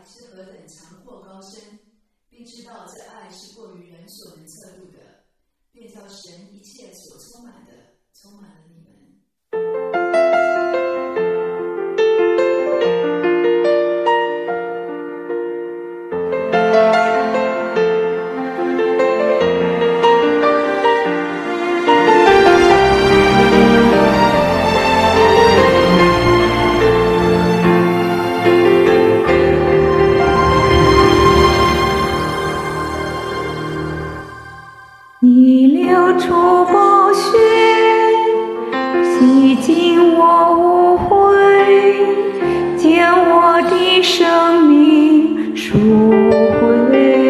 是何等长阔高深，并知道这爱是过于人所能测度的，便叫神一切所充满的充满了你们。 你流出宝血，洗净我污秽，将我的生命赎回。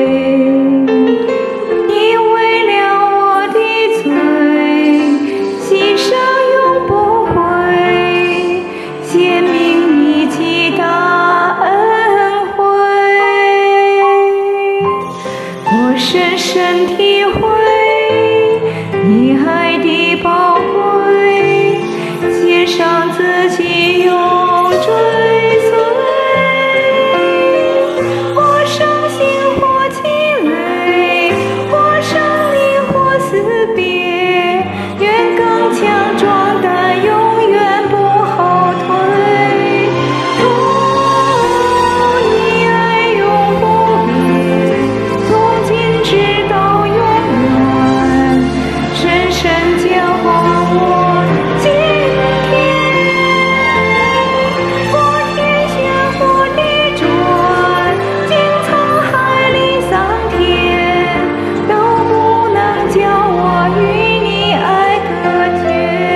你为了我的罪，牺牲永不悔，显明你极大恩惠。我深深体会你爱的宝贵，献上自己永追随。或伤心或气馁，或胜利或死别，愿更强壮但永远不后退。哦，你爱永不变，从今直到永远，深深交往我今天。过天旋过地转，经沧海里桑田，都不能叫我与你爱隔绝。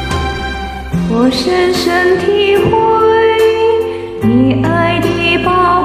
我深深体会你爱的宝